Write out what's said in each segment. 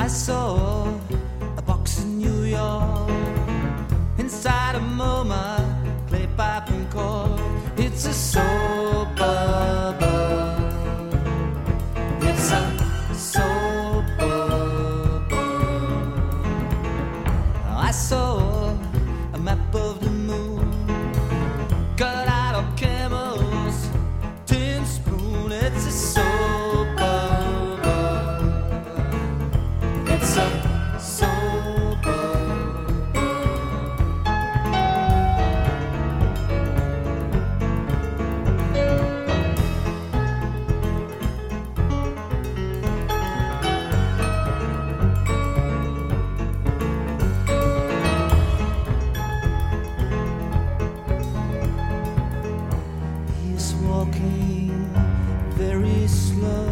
saw a box in New York. Inside a MoMA, clay pipe and cork. It's a soap bubble. It's a soap bubble. I saw a map of the moon, cut out of camels, tin spoon. It's a soap bubble. It's a soap bubble. He's walking very slow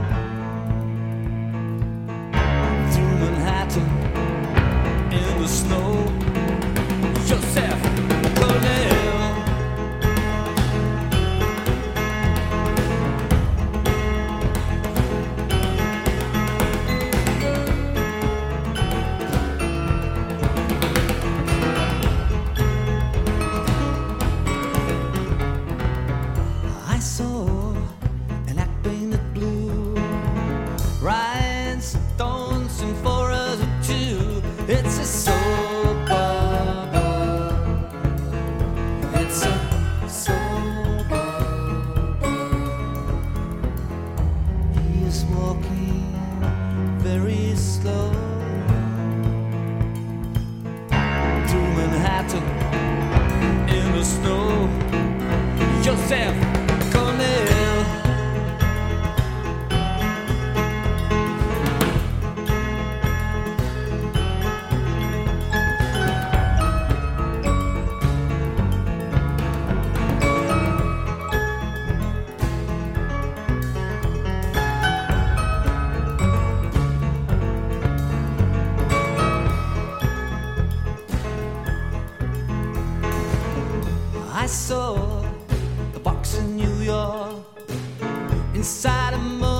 through Manhattan in the snow. Joseph Cornell. I saw an act painted blue, rhinestones and for us or two. It's a soap bubble. It's a soap bubble. He is walking very slow through Manhattan in the snow. Joseph Cornell. I saw a box in New York inside a